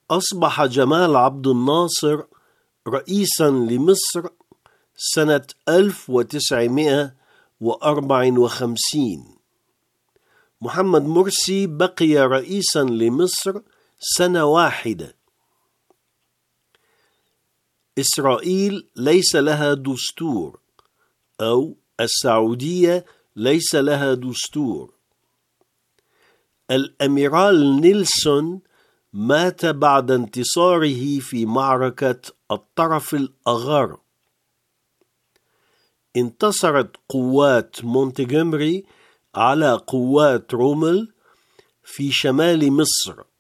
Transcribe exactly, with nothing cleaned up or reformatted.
أصبح جمال عبد الناصر رئيسا لمصر سنة ألف وتسعمائة وأربعة وخمسين. محمد مرسي بقي رئيسا لمصر سنة واحدة. إسرائيل ليس لها دستور، أو السعودية ليس لها دستور. الأميرال نيلسون مات بعد انتصاره في معركة الطرف الأغر. انتصرت قوات مونتجومري على قوات رومل في شمال مصر.